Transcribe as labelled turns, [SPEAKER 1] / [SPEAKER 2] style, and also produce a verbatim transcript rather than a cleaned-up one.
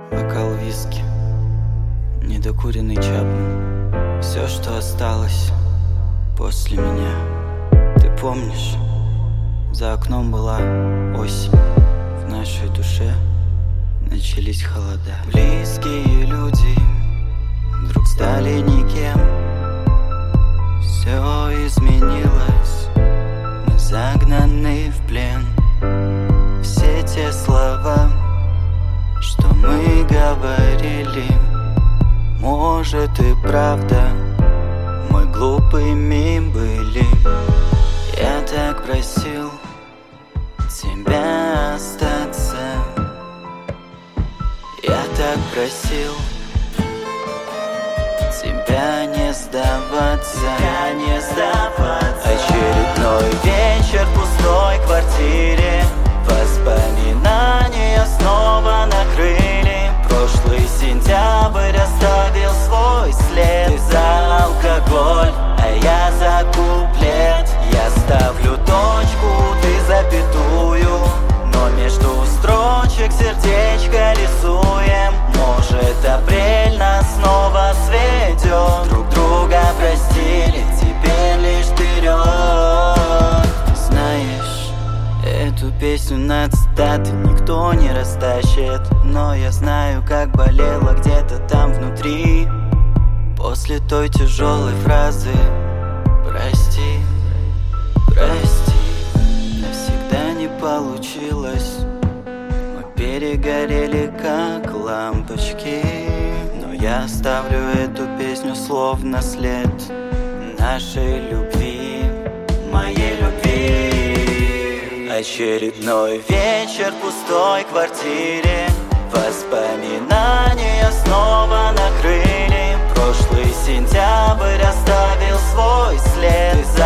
[SPEAKER 1] Бокал виски, недокуренный Чапман. Все, что осталось после меня. Ты помнишь, за окном была осень. В нашей душе начались холода. Близкие люди вдруг стали никем. Все изменилось, мы загнаны в плен. Все те слова, что мы говорили, может и правда, мы глупыми были. Я так просил тебя остаться, я так просил тебя не сдаваться,
[SPEAKER 2] тебя не сдаваться.
[SPEAKER 1] Очередной вечер в пустой квартире, воспоминания снова накрыли. Прошлый сентябрь оставил свой след. Ты за алкоголь, а я за куплет. Я ставлю точку, ты запятую, но между строчек сердечко рисуем. Может, апрель нас снова сведет. Друг друга простили, теперь лишь вперед. Знаешь, эту песню на цитаты никто не растащит, но я знаю, как болело где-то там внутри после той тяжелой фразы «Прости, прости». Навсегда не получилось, мы перегорели как лампочки. Но я оставлю эту песню словно след нашей любви, моей любви. Очередной вечер в пустой квартире, воспоминания снова накрыли. Прошлый сентябрь оставил свой след.